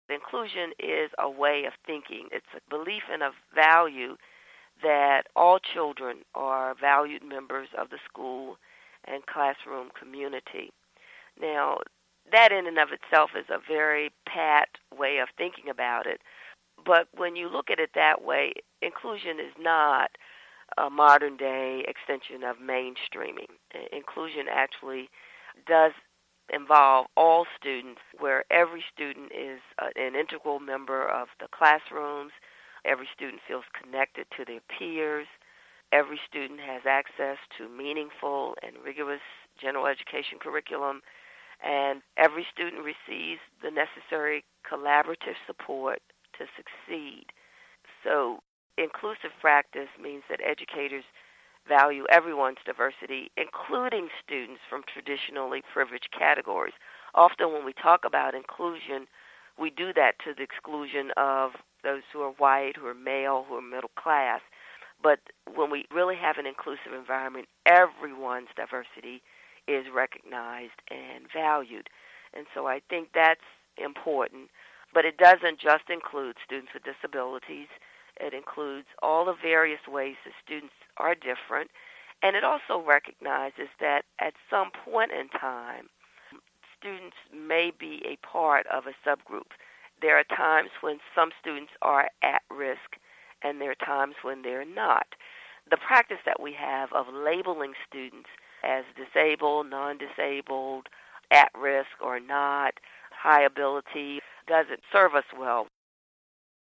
Inclusion is a way of thinking. It's a belief and a value that all children are valued members of the school and classroom community. Now, that in and of itself is a very pat way of thinking about it. But when you look at it that way, inclusion is not a modern day extension of mainstreaming. Inclusion actually does involve all students, where every student is an integral member of the classrooms. Every student feels connected to their peers. Every student has access to meaningful and rigorous general education curriculum, and every student receives the necessary collaborative support to succeed. So inclusive practice means that educators value everyone's diversity, including students from traditionally privileged categories. Often when we talk about inclusion, we do that to the exclusion of those who are white, who are male, who are middle class. But when we really have an inclusive environment, everyone's diversity is recognized and valued. And so I think that's important. But it doesn't just include students with disabilities. It includes all the various ways that students are different. And it also recognizes that at some point in time, students may be a part of a subgroup. There are times when some students are at risk, and there are times when they're not. The practice that we have of labeling students as disabled, non-disabled, at risk or not, high ability, doesn't serve us well.